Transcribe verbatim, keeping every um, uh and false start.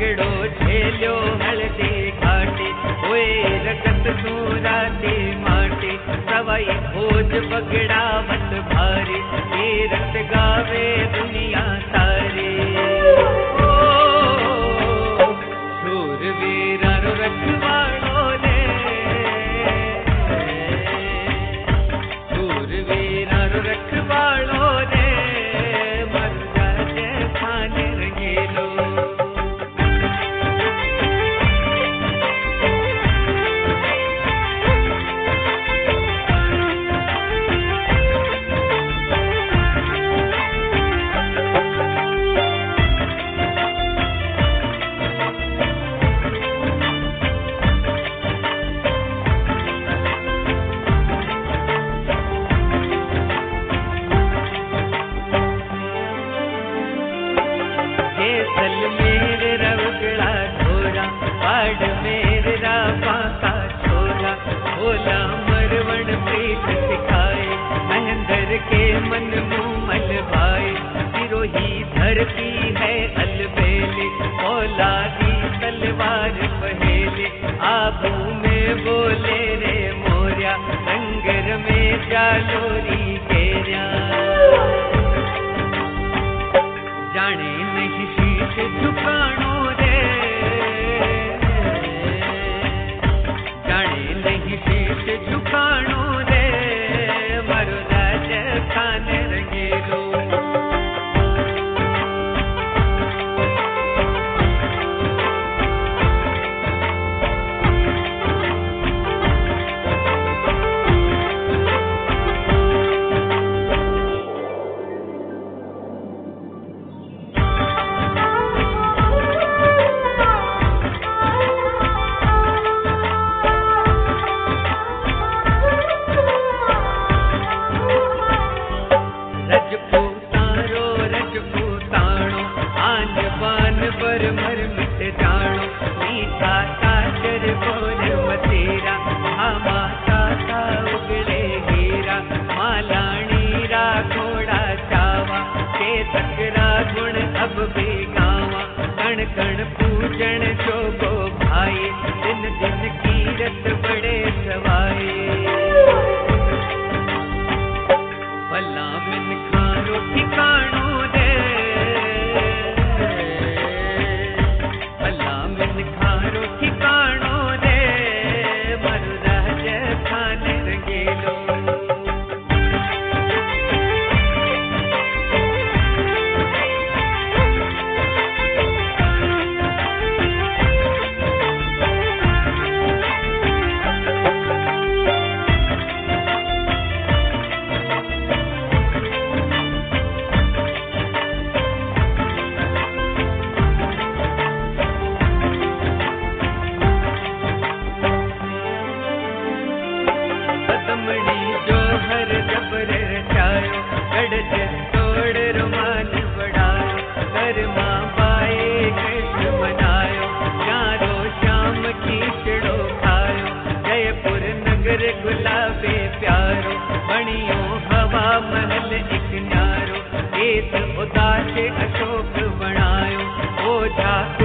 झगड़ो झेलो हल्दी घाटी हुए रगत सूराते माटी सवाई भोज बगड़ावत भारी तीरथ गावे दुनिया सारी शूरवीरा रो रखवाड़ो रे शूरवीरा रो रखवाड़ो रे मर्दा जैसा रंगीलो सल मेरे रवगड़ा छोरा पाड़ मेरे रापा का छोरा भोला मरवण प्रीत सिखाए महेंद्र के मन मुमल भाई सिरोही धरती है अलबेले औलादी तलवार पहेले आबू में बोले रे मोरिया रंगर में जालोरी केरिया जाने नहीं शीश झुकानो रे जाने नहीं शीश झुकानो रे मरुदा जैसाने रंगीलो रजपूतारो रजपूताणो आन बान पर मर मिट जानो मीठा सागर बोल मतीरा भामा साता उगले हीरा मालानी रा घोड़ा चावा के तकरा गुण अब भी गावा कण कण पूजन जोगो भाई दिन दिन कीरत बड़े सवाए भला मिन खानो ठिकानो रे भला मिन खानो ठिकानो रे मरुदा जैसा रंगीलो बदमणी जो हर जबर रचायो गढ़ तोड़ रुमान बढ़ायो कर माँ बाए कृष्ण मनायो चारो श्याम खींचड़ो खायो जयपुर नगर गुलाबे प्यारो बणियो हवा महल एक न्यारो एत उदास अशोक बनायो ओझा